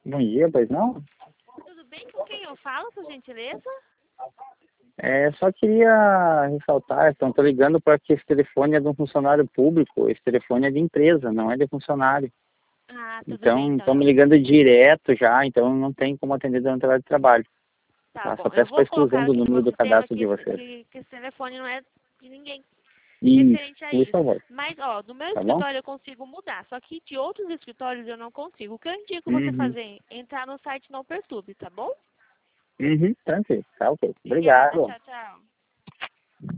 Bom dia, pois não? Tudo bem? Com quem eu falo, por gentileza? Só queria ressaltar, então, tô ligando para que esse telefone é de um funcionário público, esse telefone é de empresa, não é de funcionário. Ah, tudo bem, Então, então. estão me ligando direto já, então não tem como atender durante o horário de trabalho. Tá Tá? Só bom, eu peço para vou exclusão colocar do aqui no meu número do sistema cadastro que de esse, vocês. que esse telefone não é de ninguém Isso, referente a por isso. favor, Mas, ó, no meu tá bom? escritório eu consigo mudar, só que de outros escritórios eu não consigo. O que eu indico você Uhum, fazer é entrar no site Não Perturbe, tá bom? tranquilo, tá ok. Obrigada, Obrigado. tchau, tchau.